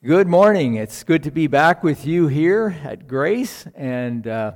Good morning. It's good to be back with you here at Grace, and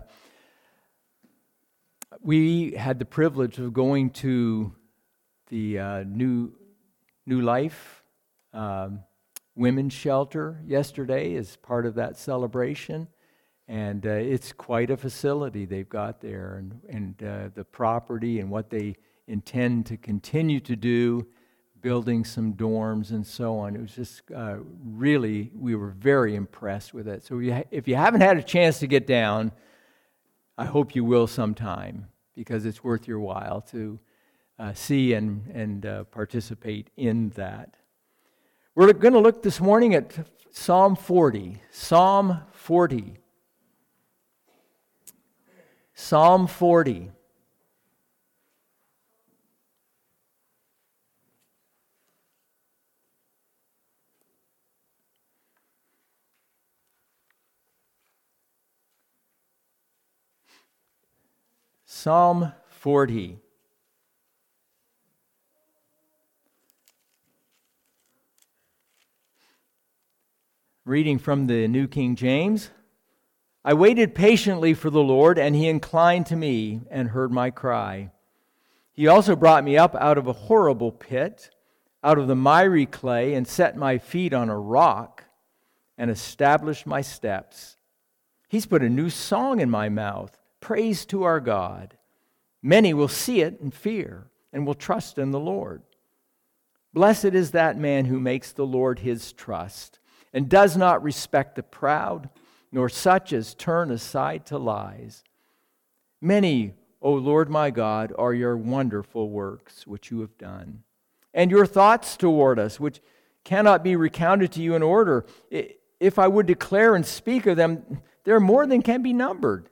we had the privilege of going to the New Life Women's Shelter yesterday as part of that celebration, and it's quite a facility they've got there, and the property and what they intend to continue to do, building some dorms and so on. It was just really, we were very impressed with it. So if you haven't had a chance to get down, I hope you will sometime, because it's worth your while to see and participate in that. We're going to look this morning at Psalm 40. Psalm 40. Psalm 40. Psalm 40. Reading from the New King James. I waited patiently for the Lord, and He inclined to me and heard my cry. He also brought me up out of a horrible pit, out of the miry clay, and set my feet on a rock and established my steps. He's put a new song in my mouth, praise to our God. Many will see it and fear and will trust in the Lord. Blessed is that man who makes the Lord his trust and does not respect the proud, nor such as turn aside to lies. Many, O Lord my God, are your wonderful works which you have done, and your thoughts toward us, which cannot be recounted to you in order. If I would declare and speak of them, they're more than can be numbered.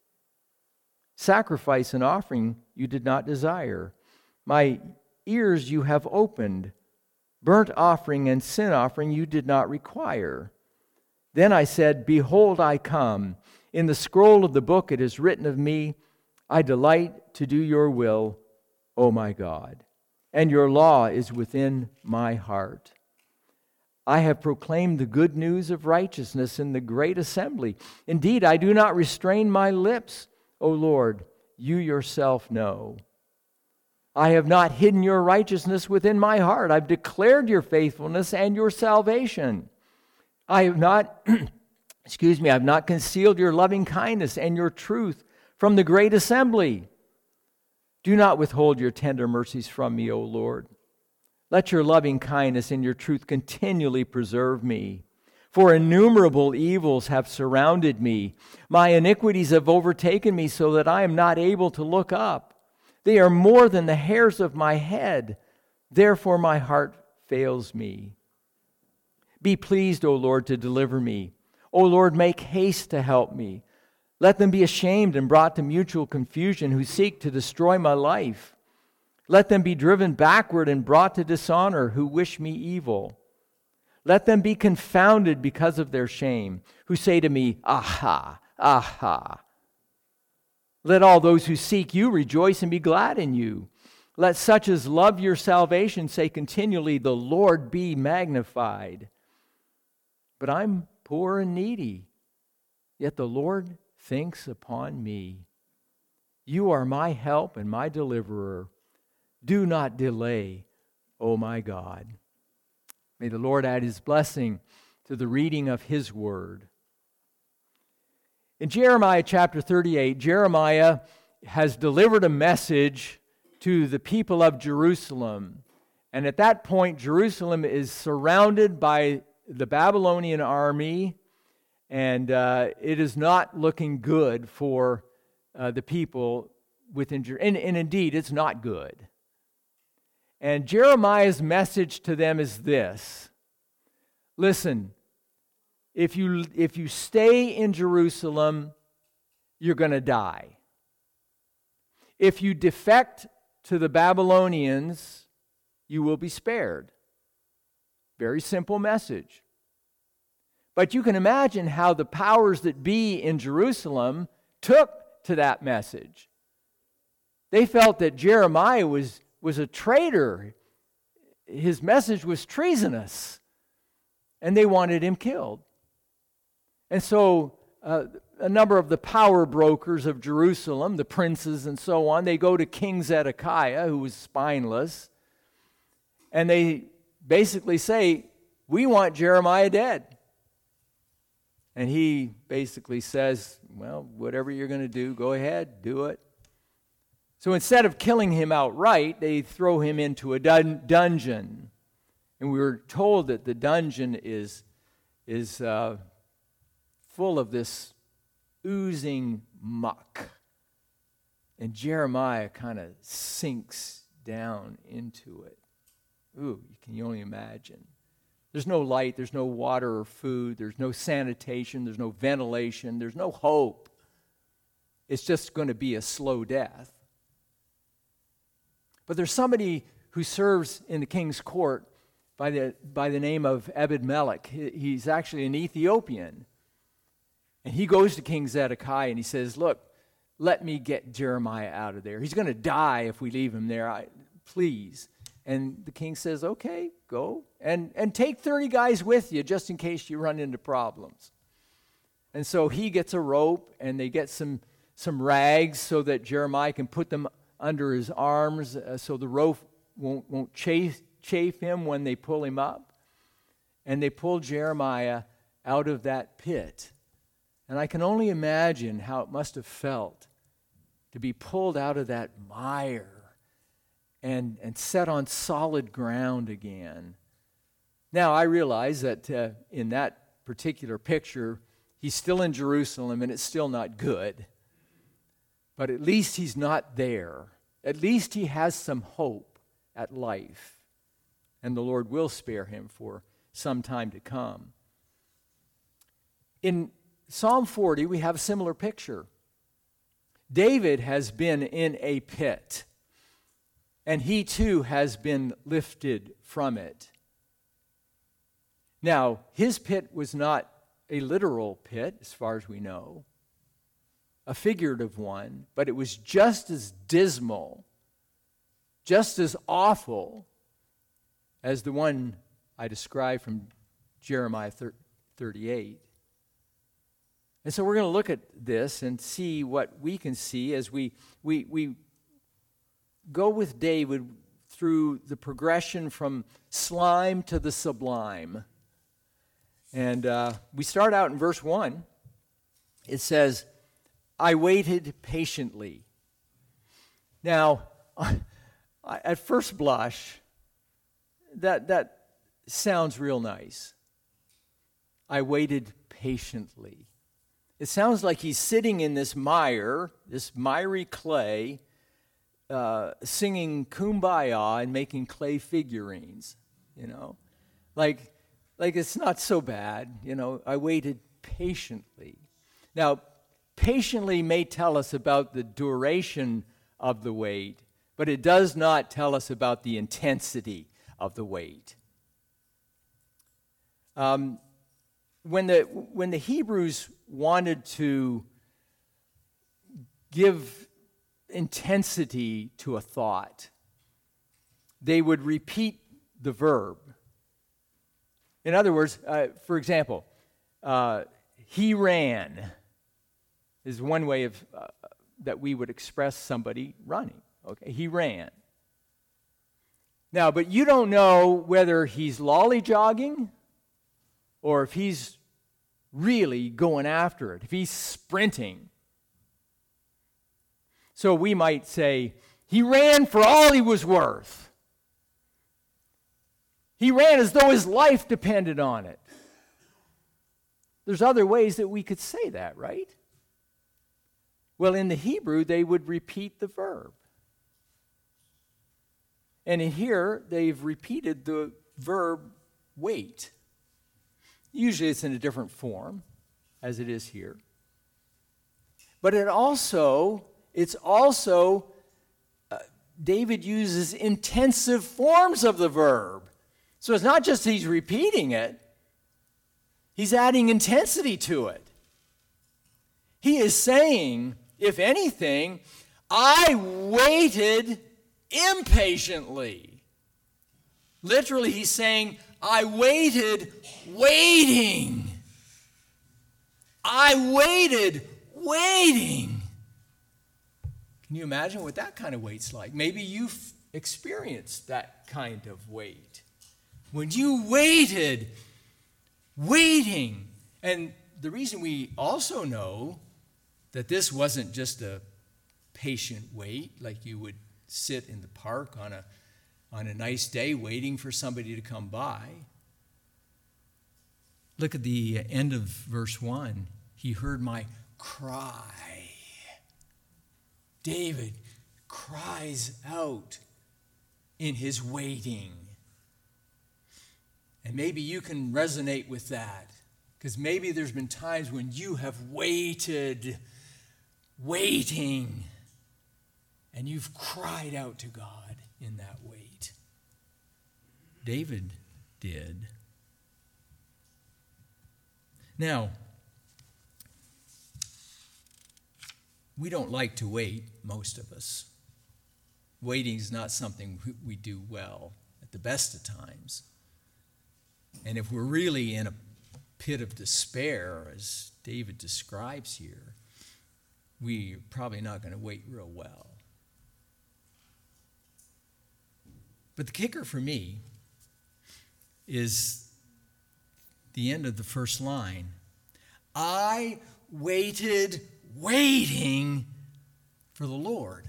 Sacrifice and offering you did not desire. My ears you have opened. Burnt offering and sin offering you did not require. Then I said, Behold, I come. In the scroll of the book it is written of me, I delight to do your will, O my God, and your law is within my heart. I have proclaimed the good news of righteousness in the great assembly. Indeed, I do not restrain my lips. O Lord, you yourself know. I have not hidden your righteousness within my heart. I've declared your faithfulness and your salvation. I have not, I've not concealed your loving kindness and your truth from the great assembly. Do not withhold your tender mercies from me, O Lord. Let your loving kindness and your truth continually preserve me. For innumerable evils have surrounded me. My iniquities have overtaken me so that I am not able to look up. They are more than the hairs of my head. Therefore my heart fails me. Be pleased, O Lord, to deliver me. O Lord, make haste to help me. Let them be ashamed and brought to mutual confusion who seek to destroy my life. Let them be driven backward and brought to dishonor who wish me evil. Let them be confounded because of their shame, who say to me, Aha, aha. Let all those who seek you rejoice and be glad in you. Let such as love your salvation say continually, The Lord be magnified. But I'm poor and needy, yet the Lord thinks upon me. You are my help and my deliverer. Do not delay, O my God. May the Lord add His blessing to the reading of His word. In Jeremiah chapter 38, Jeremiah has delivered a message to the people of Jerusalem. And at that point, Jerusalem is surrounded by the Babylonian army, and it is not looking good for the people within Jerusalem. And indeed, it's not good. And Jeremiah's message to them is this. Listen, if you stay in Jerusalem, you're going to die. If you defect to the Babylonians, you will be spared. Very simple message. But you can imagine how the powers that be in Jerusalem took to that message. They felt that Jeremiah was a traitor. His message was treasonous. and they wanted him killed. And so a number of the power brokers of Jerusalem, the princes and so on, they go to King Zedekiah, who was spineless, and they basically say, we want Jeremiah dead. And he basically says, well, whatever you're going to do, go ahead, do it. So instead of killing him outright, they throw him into a dungeon. And we were told that the dungeon is full of this oozing muck. And Jeremiah kind of sinks down into it. Ooh, can you only imagine? There's no light, there's no water or food, there's no sanitation, there's no ventilation, there's no hope. It's just going to be a slow death. But there's somebody who serves in the king's court by the name of Ebed-Melech. He's actually an Ethiopian. And he goes to King Zedekiah and he says, look, let me get Jeremiah out of there. He's going to die if we leave him there. Please. And the king says, okay, go. And take 30 guys with you just in case you run into problems. And so he gets a rope and they get some rags so that Jeremiah can put them under his arms so the rope won't chafe him when they pull him up. And they pull Jeremiah out of that pit. And I can only imagine how it must have felt to be pulled out of that mire and set on solid ground again. Now, I realize that in that particular picture, he's still in Jerusalem and it's still not good. But at least he's not there. At least he has some hope at life. And the Lord will spare him for some time to come. In Psalm 40, we have a similar picture. David has been in a pit. And he too has been lifted from it. Now, his pit was not a literal pit, as far as we know, a figurative one, but it was just as dismal, just as awful as the one I described from Jeremiah 38. And so we're going to look at this and see what we can see as we go with David through the progression from slime to the sublime. And we start out in verse 1. It says, I waited patiently. Now, at first blush, that sounds real nice. I waited patiently. It sounds like he's sitting in this mire, this miry clay, singing Kumbaya and making clay figurines, like it's not so bad, I waited patiently. Now, patiently may tell us about the duration of the wait, but it does not tell us about the intensity of the wait. When the Hebrews wanted to give intensity to a thought, they would repeat the verb. In other words, for example, he ran is one way of that we would express somebody running. Okay, he ran. Now, but you don't know whether he's lollyjogging or if he's really going after it, if he's sprinting. So we might say, he ran for all he was worth. He ran as though his life depended on it. There's other ways that we could say that, right? Well, in the Hebrew, they would repeat the verb. And in here, they've repeated the verb wait. Usually it's in a different form, as it is here. But it's also David uses intensive forms of the verb. So it's not just he's repeating it, he's adding intensity to it. He is saying, if anything, I waited impatiently. Literally, he's saying, I waited, waiting. I waited, waiting. Can you imagine what that kind of wait's like? Maybe you've experienced that kind of wait. When you waited, waiting. And the reason we also know that this wasn't just a patient wait, like you would sit in the park on a nice day waiting for somebody to come by. Look at the end of verse 1. He heard my cry. David cries out in his waiting. And maybe you can resonate with that, because maybe there's been times when you have waited, waiting, and you've cried out to God in that wait. David did. Now, we don't like to wait, most of us. Waiting is not something we do well at the best of times. And if we're really in a pit of despair, as David describes here, we're probably not going to wait real well. But the kicker for me is the end of the first line. I waited, waiting for the Lord.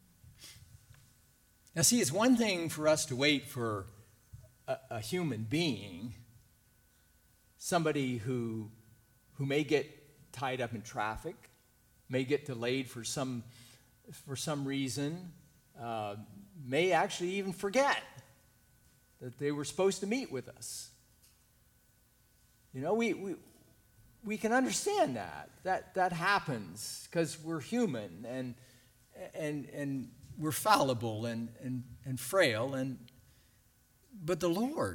Now, see, it's one thing for us to wait for a human being, somebody who may get tied up in traffic, may get delayed for some reason, may actually even forget that they were supposed to meet with us. You know, we can understand that happens because we're human and we're fallible and frail, but the Lord,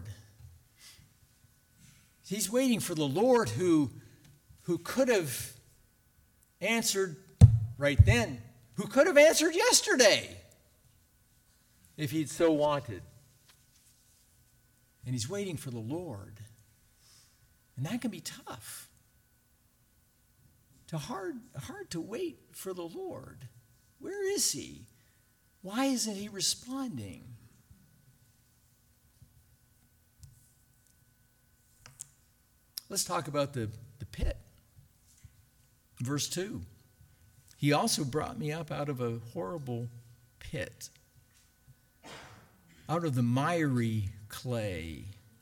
he's waiting for the Lord who could have answered right then, who could have answered yesterday if he'd so wanted. And he's waiting for the Lord. And that can be tough. Hard to wait for the Lord. Where is he? Why isn't he responding? Let's talk about the pit. Verse 2. He also brought me up out of a horrible pit, out of the miry clay.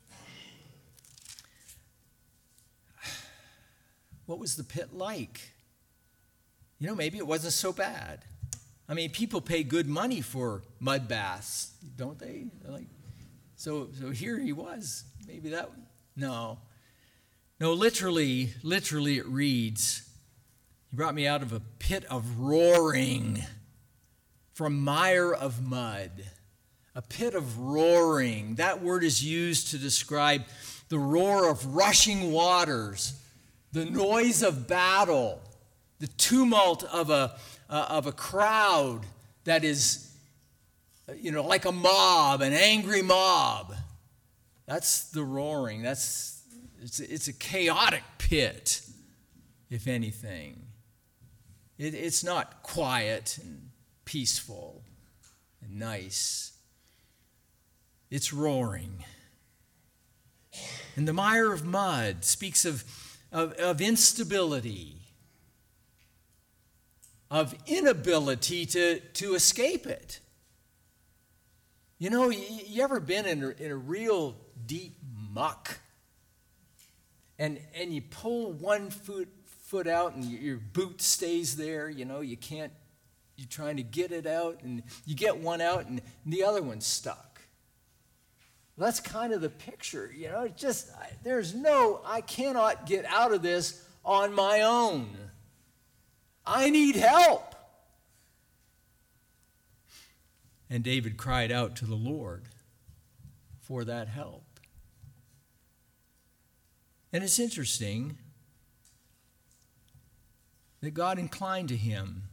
What was the pit like? You know, maybe it wasn't so bad. I mean, people pay good money for mud baths, don't they? So here he was. Maybe that. No, literally it reads, he brought me out of a pit of roaring, from mire of mud. A pit of roaring. That word is used to describe the roar of rushing waters, the noise of battle, the tumult of a crowd that is, like a mob, an angry mob. That's the roaring. It's a chaotic pit, if anything. It's not quiet and peaceful and nice. It's roaring. And the mire of mud speaks of instability, of inability to escape it. You know, you ever been in a real deep muck, and you pull one foot out and your boot stays there, you can't, you're trying to get it out, and you get one out and the other one's stuck. Well, that's kind of the picture, I cannot get out of this on my own. I need help. And David cried out to the Lord for that help. And it's interesting that God inclined to him,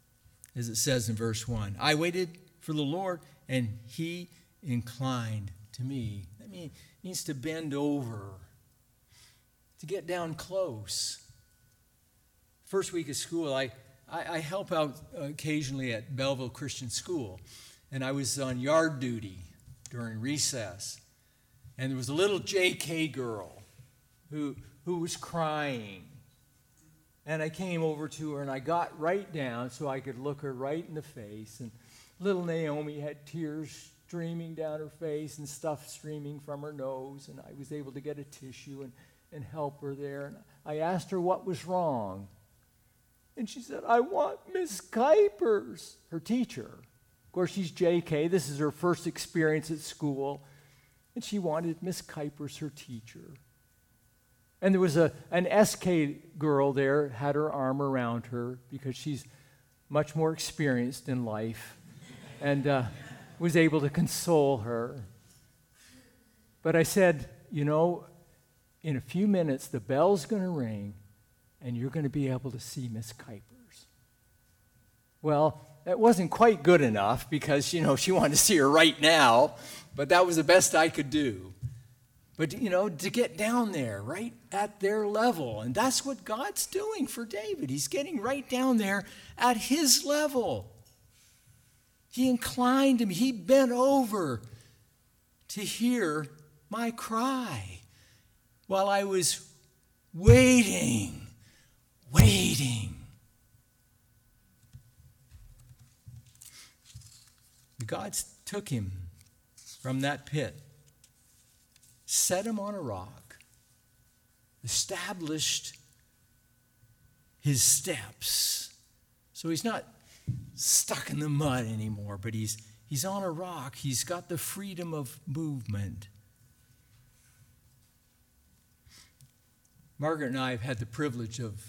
as it says in verse 1. I waited for the Lord, and he inclined to me. That means to bend over, to get down close. First week of school, I help out occasionally at Belleville Christian School, and I was on yard duty during recess, and there was a little JK girl who was crying, and I came over to her, and I got right down so I could look her right in the face, and little Naomi had tears streaming down her face and stuff streaming from her nose, and I was able to get a tissue and help her there, and I asked her what was wrong. And she said, I want Miss Kuipers, her teacher. Of course, she's JK. This is her first experience at school. And she wanted Miss Kuipers, her teacher. And there was an SK girl there, had her arm around her because she's much more experienced in life and was able to console her. But I said, in a few minutes, the bell's going to ring, and you're going to be able to see Miss Kuipers. Well, that wasn't quite good enough because, she wanted to see her right now, but that was the best I could do. But, to get down there, right at their level, and that's what God's doing for David. He's getting right down there at his level. He inclined him, he bent over to hear my cry while I was waiting. God took him from that pit, set him on a rock, established his steps. So he's not stuck in the mud anymore, but he's on a rock. He's got the freedom of movement. Margaret and I have had the privilege of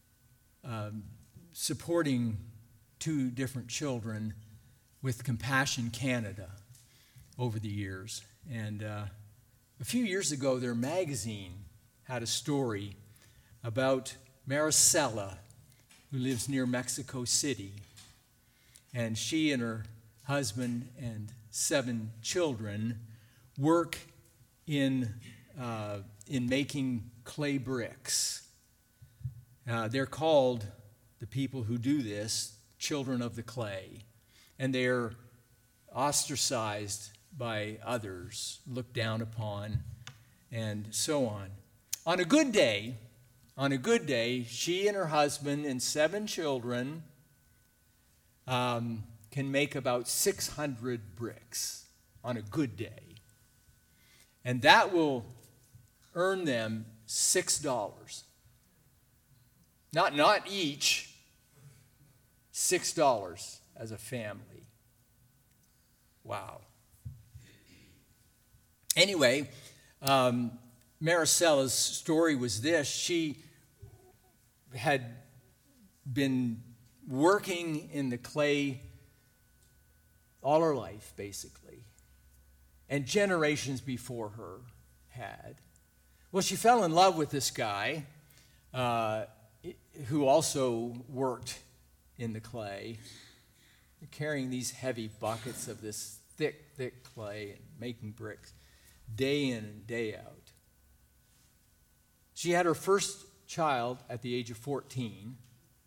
supporting 2 different children with Compassion Canada over the years. And a few years ago, their magazine had a story about Maricela, who lives near Mexico City. And she and her husband and 7 children work in making clay bricks. They're called, the people who do this, children of the clay. And they're ostracized by others, looked down upon, and so on. On a good day, she and her husband and 7 children can make about 600 bricks on a good day. And that will earn them $6. Not each, $6 as a family. Wow. Anyway, Maricela's story was this. She had been working in the clay all her life, basically, and generations before her had. Well, she fell in love with this guy who also worked in the clay, carrying these heavy buckets of this thick clay and making bricks day in and day out. She had her first child at the age of 14,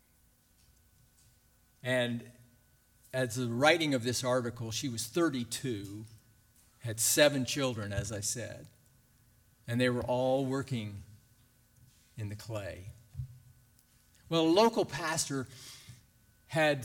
and as the writing of this article, she was 32, had 7 children, as I said, and they were all working in the clay. Well, a local pastor had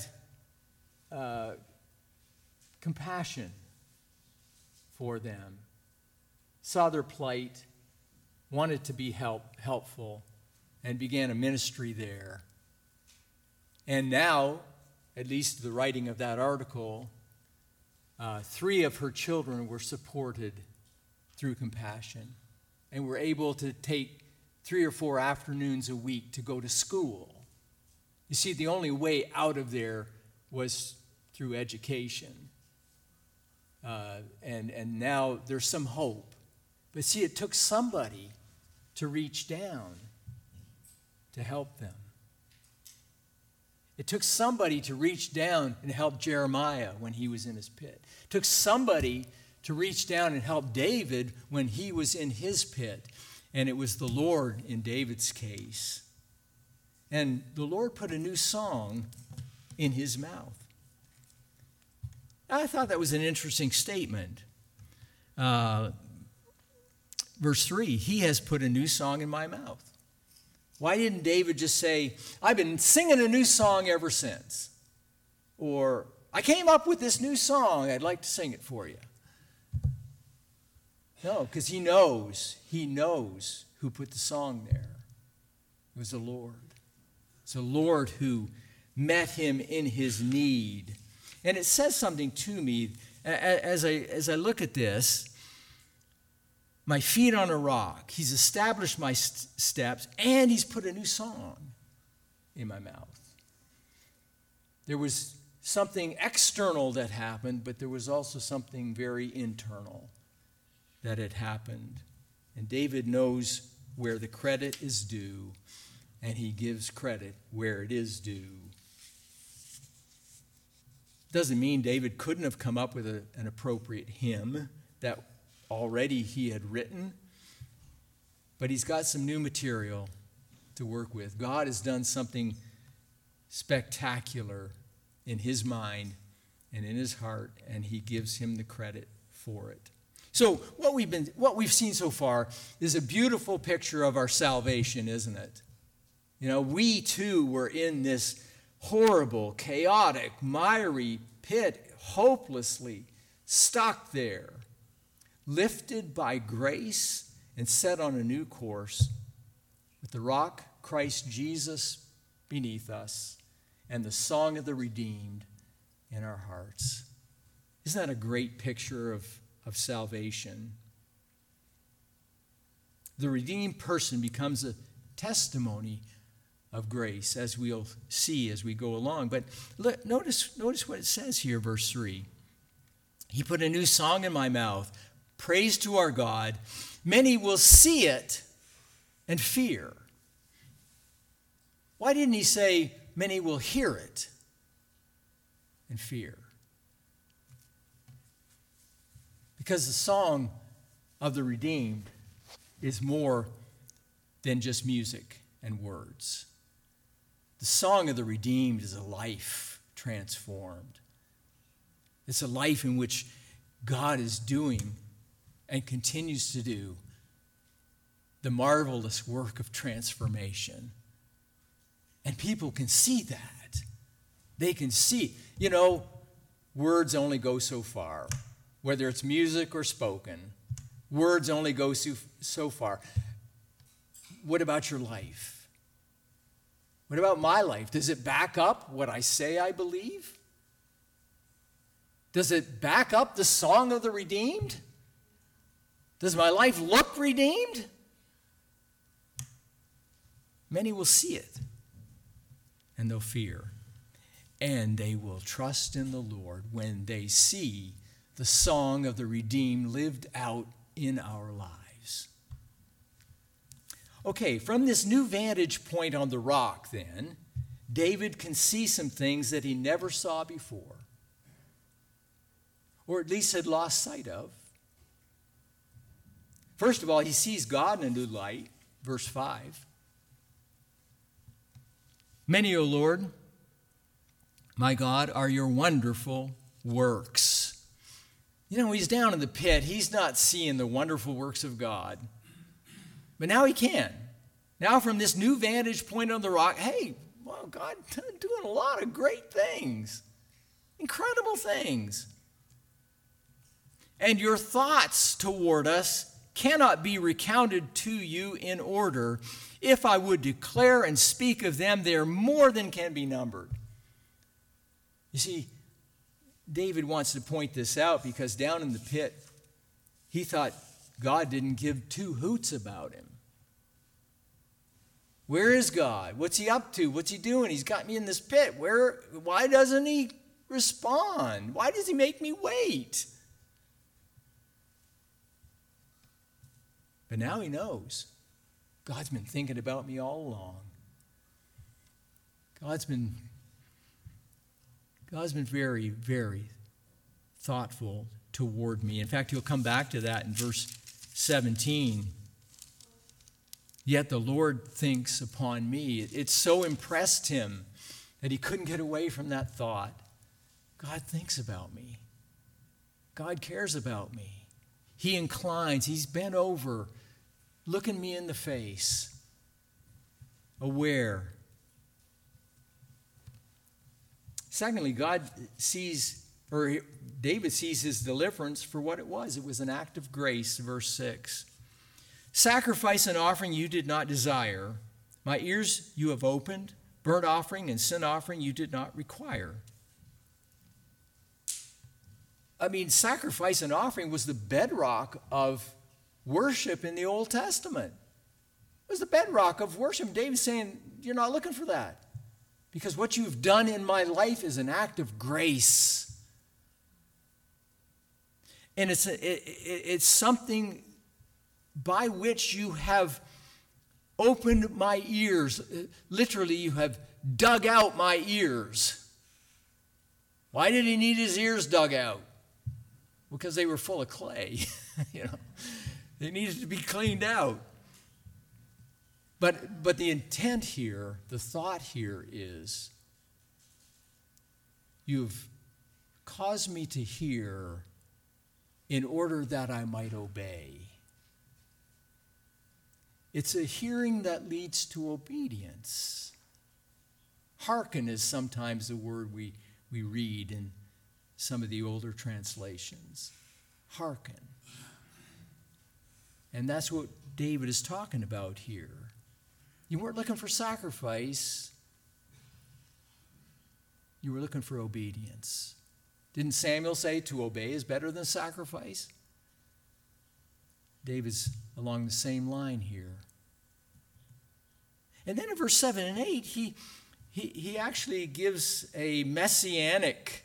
compassion for them, saw their plight, wanted to be helpful, and began a ministry there. And now, at least the writing of that article, 3 of her children were supported through compassion and were able to take 3 or 4 afternoons a week to go to school. You see, the only way out of there was through education. And now there's some hope. But see, it took somebody to reach down to help them. It took somebody to reach down and help Jeremiah when he was in his pit. It took somebody to reach down and help David when he was in his pit. And it was the Lord in David's case. And the Lord put a new song in his mouth. I thought that was an interesting statement. Verse 3, he has put a new song in my mouth. Why didn't David just say, I've been singing a new song ever since? Or, I came up with this new song, I'd like to sing it for you. No, because he knows who put the song there. It was the Lord. It's the Lord who met him in his need. And it says something to me as I look at this. My feet on a rock. He's established my steps, and he's put a new song in my mouth. There was something external that happened, but there was also something very internal that had happened. And David knows where the credit is due, and he gives credit where it is due. Doesn't mean David couldn't have come up with an appropriate hymn that already he had written, but he's got some new material to work with. God has done something spectacular in his mind and in his heart, and he gives him the credit for it. So what we've seen so far is a beautiful picture of our salvation, isn't it? You know, we too were in this horrible, chaotic, miry pit, hopelessly stuck there, lifted by grace and set on a new course with the rock, Christ Jesus, beneath us and the song of the redeemed in our hearts. Isn't that a great picture of salvation? The redeemed person becomes a testimony of grace, as we'll see as we go along. But notice what it says here, verse 3. He put a new song in my mouth, praise to our God. Many will see it and fear. Why didn't he say, many will hear it and fear? Because the song of the redeemed is more than just music and words. The song of the redeemed is a life transformed. It's a life in which God is doing and continues to do the marvelous work of transformation. And people can see that. They can see. You know, words only go so far. Whether it's music or spoken, words only go so far. What about your life? What about my life? Does it back up what I say I believe? Does it back up the song of the redeemed? Does my life look redeemed? Many will see it, and they'll fear. And they will trust in the Lord when they see the song of the redeemed lived out in our lives. Okay, from this new vantage point on the rock, then, David can see some things that he never saw before, or at least had lost sight of. First of all, he sees God in a new light, verse 5. Many, O Lord, my God, are your wonderful works. You know, he's down in the pit. He's not seeing the wonderful works of God. But now he can. Now from this new vantage point on the rock, hey, well, God doing a lot of great things. Incredible things. And your thoughts toward us cannot be recounted to you in order. If I would declare and speak of them, they are more than can be numbered. You see, David wants to point this out because down in the pit, he thought God didn't give two hoots about him. Where is God? What's he up to? What's he doing? He's got me in this pit. Why doesn't he respond? Why does he make me wait? But now he knows. God's been thinking about me all along. God's been very, very thoughtful toward me. In fact, he'll come back to that in verse 17. Yet the Lord thinks upon me. It so impressed him that he couldn't get away from that thought. God thinks about me. God cares about me. He inclines, he's bent over, looking me in the face, aware. Secondly, David sees his deliverance for what it was. It was an act of grace, verse 6. Sacrifice and offering you did not desire. My ears you have opened. Burnt offering and sin offering you did not require. I mean, sacrifice and offering was the bedrock of worship in the Old Testament. It was the bedrock of worship. David's saying, you're not looking for that. Because what you've done in my life is an act of grace. And it's something by which you have opened my ears. Literally, you have dug out my ears. Why did he need his ears dug out? Because they were full of clay. They needed to be cleaned out. But the intent here, the thought here is, you've caused me to hear in order that I might obey. It's a hearing that leads to obedience. Hearken is sometimes the word we read in some of the older translations. Hearken. And that's what David is talking about here. You weren't looking for sacrifice. You were looking for obedience. Didn't Samuel say to obey is better than sacrifice? David's along the same line here. And then in verse 7 and 8, he actually gives a messianic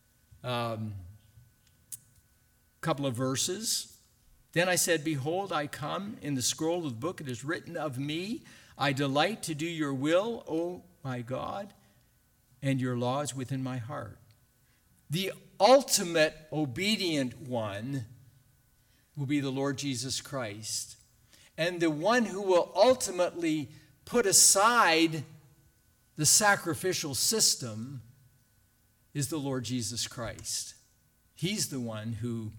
couple of verses. Then I said, behold, I come. In the scroll of the book it is written of me, I delight to do your will, O my God, and your law is within my heart. The ultimate obedient one will be the Lord Jesus Christ. And the one who will ultimately put aside the sacrificial system is the Lord Jesus Christ. He's the one who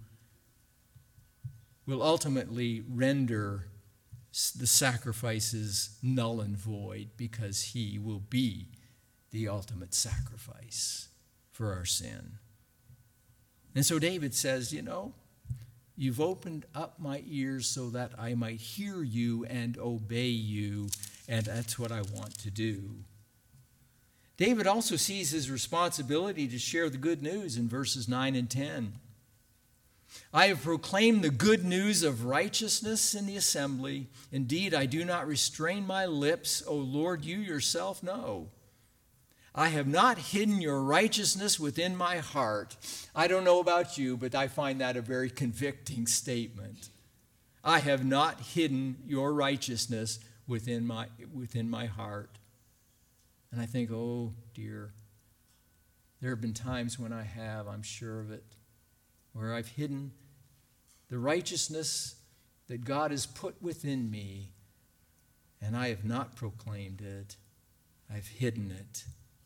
will ultimately render the sacrifices null and void, because he will be the ultimate sacrifice for our sin. And so David says, you've opened up my ears so that I might hear you and obey you, and that's what I want to do. David also sees his responsibility to share the good news in verses 9 and 10. I have proclaimed the good news of righteousness in the assembly. Indeed, I do not restrain my lips. O Lord, you yourself know. I have not hidden your righteousness within my heart. I don't know about you, but I find that a very convicting statement. I have not hidden your righteousness within my heart. And I think, oh dear, there have been times when I have, I'm sure of it, where I've hidden the righteousness that God has put within me, and I have not proclaimed it. I've hidden it.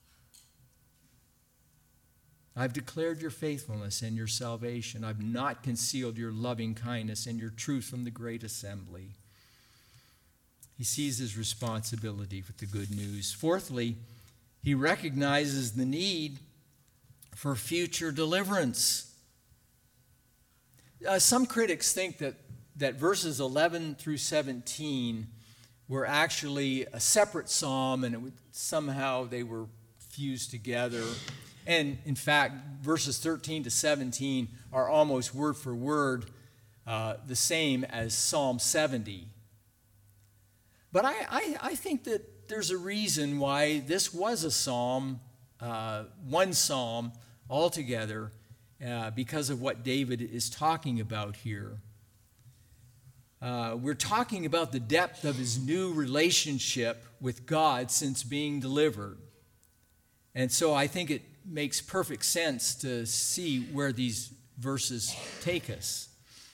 I've declared your faithfulness and your salvation. I've not concealed your loving kindness and your truth from the great assembly. He sees his responsibility with the good news. Fourthly, he recognizes the need for future deliverance. Some critics think that verses 11 through 17 were actually a separate psalm, and somehow they were fused together. And in fact, verses 13 to 17 are almost word for word the same as Psalm 70. But I think that there's a reason why this was a psalm, one psalm altogether, because of what David is talking about here. We're talking about the depth of his new relationship with God since being delivered. And so I think it makes perfect sense to see where these verses take us.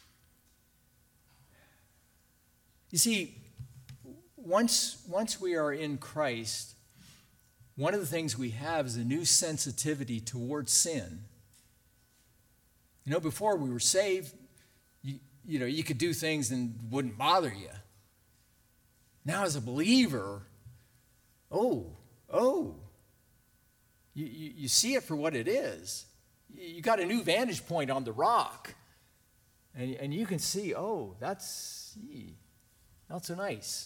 You see, once we are in Christ, one of the things we have is a new sensitivity towards sin. You know, before we were saved, you could do things and it wouldn't bother you. Now as a believer, you see it for what it is. You got a new vantage point on the rock. And you can see, that's not so nice.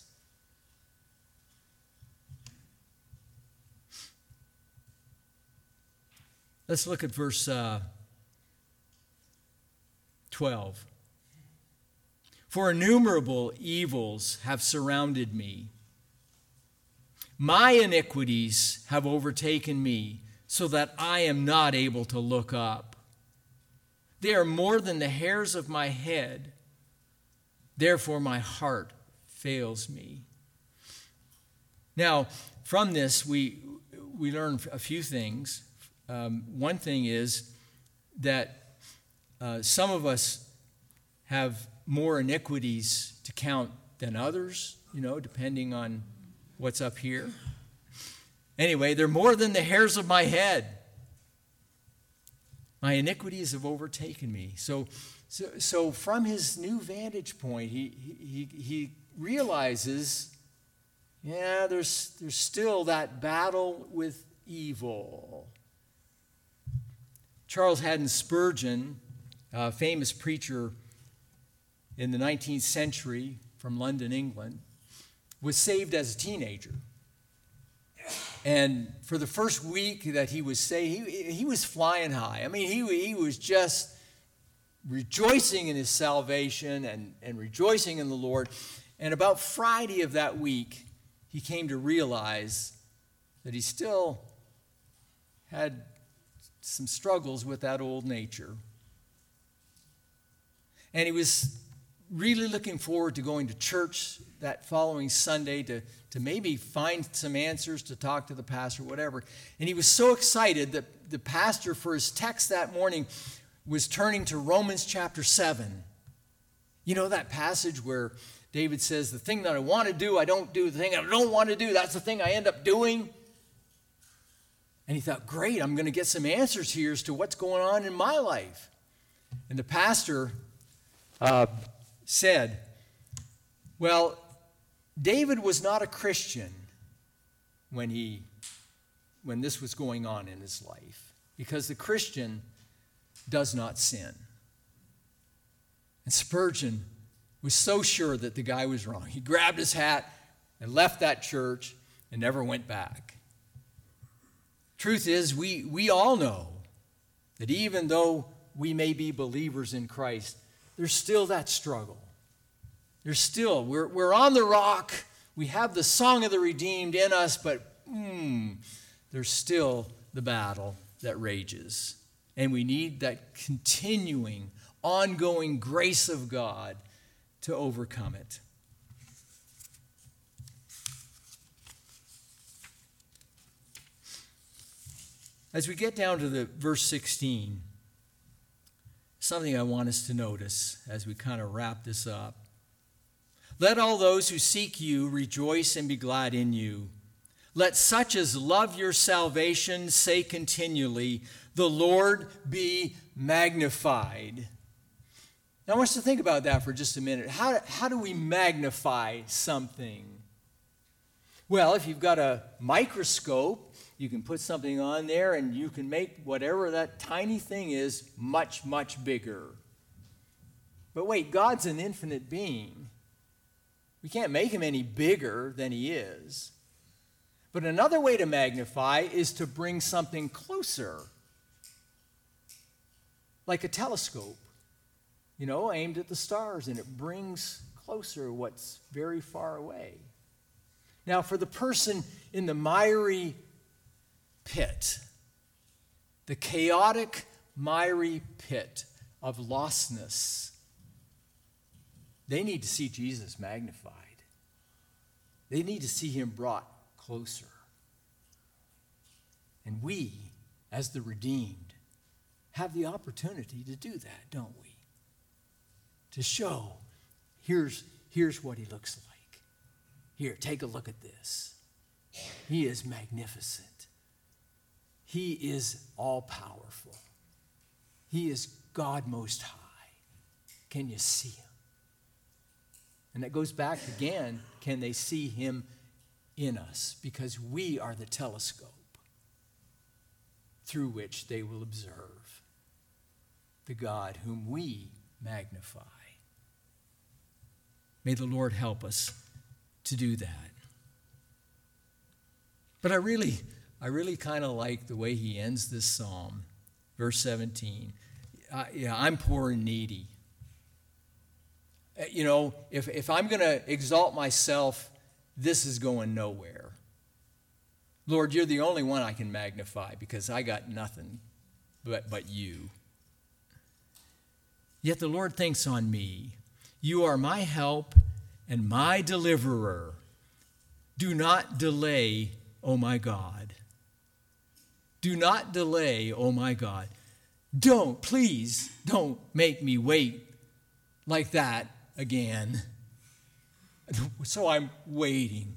Let's look at verse 12. For innumerable evils have surrounded me. My iniquities have overtaken me, so that I am not able to look up. They are more than the hairs of my head. Therefore my heart fails me. Now, from this, we learn a few things. One thing is that some of us have more iniquities to count than others, depending on what's up here. Anyway, they're more than the hairs of my head. My iniquities have overtaken me. So from his new vantage point, he realizes, there's still that battle with evil. Charles Haddon Spurgeon, a famous preacher in the 19th century from London, England, was saved as a teenager. And for the first week that he was saved, he was flying high. I mean, he was just rejoicing in his salvation and rejoicing in the Lord. And about Friday of that week, he came to realize that he still had some struggles with that old nature. And he was really looking forward to going to church that following Sunday to maybe find some answers, to talk to the pastor, whatever. And he was so excited that the pastor for his text that morning was turning to Romans chapter 7. You know that passage where David says, the thing that I want to do, I don't do. The thing I don't want to do, that's the thing I end up doing. And he thought, great, I'm going to get some answers here as to what's going on in my life. And the pastor said, well, David was not a Christian when this was going on in his life, because the Christian does not sin. And Spurgeon was so sure that the guy was wrong. He grabbed his hat and left that church and never went back. Truth is, we all know that even though we may be believers in Christ, there's still that struggle. There's still, we're on the rock, we have the song of the redeemed in us, but there's still the battle that rages. And we need that continuing, ongoing grace of God to overcome it. As we get down to the verse 16, something I want us to notice as we kind of wrap this up. Let all those who seek you rejoice and be glad in you. Let such as love your salvation say continually, the Lord be magnified. Now I want us to think about that for just a minute. How do we magnify something? Well, if you've got a microscope, you can put something on there and you can make whatever that tiny thing is much, much bigger. But wait, God's an infinite being. We can't make him any bigger than he is. But another way to magnify is to bring something closer. Like a telescope, aimed at the stars, and it brings closer what's very far away. Now, for the person in the miry pit, the chaotic, miry pit of lostness, they need to see Jesus magnified. They need to see him brought closer. And we, as the redeemed, have the opportunity to do that, don't we? To show, here's what he looks like. Here, take a look at this. He is magnificent. He is all-powerful. He is God Most High. Can you see him? And that goes back again, can they see him in us? Because we are the telescope through which they will observe the God whom we magnify. May the Lord help us to do that. But I really kind of like the way he ends this psalm. Verse 17. I'm poor and needy. If I'm going to exalt myself, this is going nowhere. Lord, you're the only one I can magnify because I got nothing but you. Yet the Lord thinks on me. You are my help and my deliverer. Do not delay, O my God. Do not delay, O my God. Please don't make me wait like that again. So I'm waiting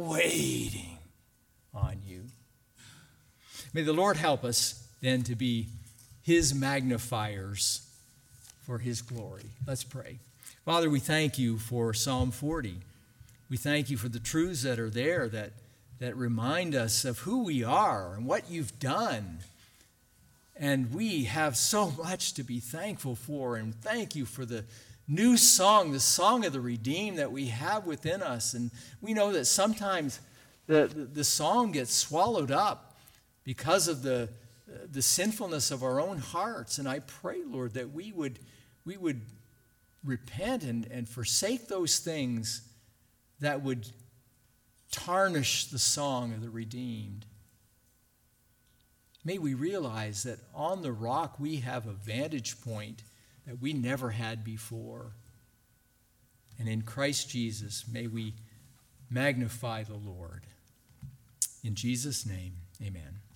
on you. May the Lord help us then to be his magnifiers for his glory. Let's pray. Father, we thank you for Psalm 40. We thank you for the truths that are there that remind us of who we are and what you've done. And we have so much to be thankful for. And thank you for the new song, the song of the redeemed that we have within us. And we know that sometimes the song gets swallowed up because of the sinfulness of our own hearts. And I pray, Lord, that we would repent and forsake those things that would tarnish the song of the redeemed. May we realize that on the rock we have a vantage point that we never had before. And in Christ Jesus, may we magnify the Lord. In Jesus' name, amen.